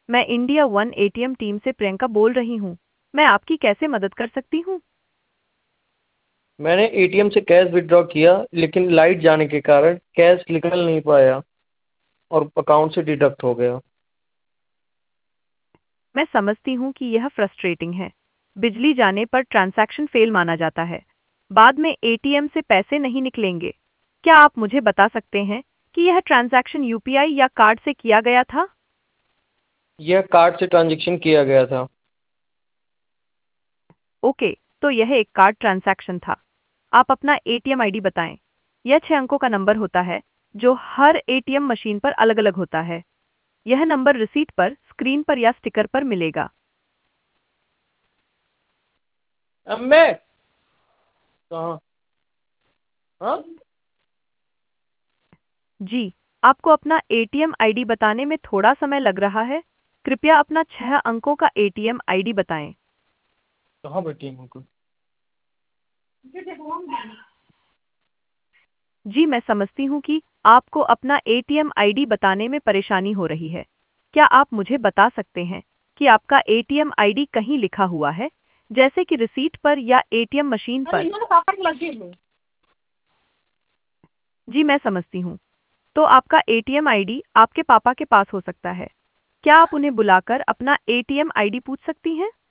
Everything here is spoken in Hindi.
मैं इंडिया वन एटीएम टीम से प्रियंका बोल रही हूँ। मैं आपकी कैसे मदद कर सकती हूँ? मैंने एटीएम से कैश विड्रॉ किया लेकिन लाइट जाने के कारण कैश निकल नहीं पाया और अकाउंट से डिडक्ट हो गया। मैं समझती हूँ कि यह फ्रस्ट्रेटिंग है। बिजली जाने पर ट्रांजैक्शन फेल माना जाता है। बाद में एटीएम से पैसे नहीं निकलेंगे। क्या आप मुझे बता सकते हैं कि यह ट्रांजैक्शन यूपीआई या कार्ड से किया गया था? यह कार्ड से ट्रांजैक्शन किया गया था। ओके, तो यह एक कार्ड ट्रांजैक्शन था। आप अपना एटीएम आईडी बताएं। यह 6 अंकों का नंबर होता है जो हर एटीएम मशीन पर अलग-अलग होता है। यह नंबर रिसीट पर, स्क्रीन पर या स्टिकर पर मिलेगा। अम्मे कहाँ? हाँ। जी, आपको अपना एटीएम आईडी बताने में थोड़ा समय लग रहा है। कृपया अपना 6 अंकों का एटीएम आईडी बताएं। कहाँ बैठी है अंकल? जी, मैं समझती हूँ कि आपको अपना एटीएम आईडी बताने में परेशानी हो रही है। क्या आप मुझे बता सकते हैं कि आपका एटीएम आईडी कहीं लिखा हुआ है, जैसे कि रिसीट पर या एटीएम मशीन पर? जी, मैं समझती हूँ। तो आपका एटीएम आईडी आपके पापा के पास हो सकता है। क्या आप उन्हें बुलाकर अपना एटीएम आईडी पूछ सकती हैं?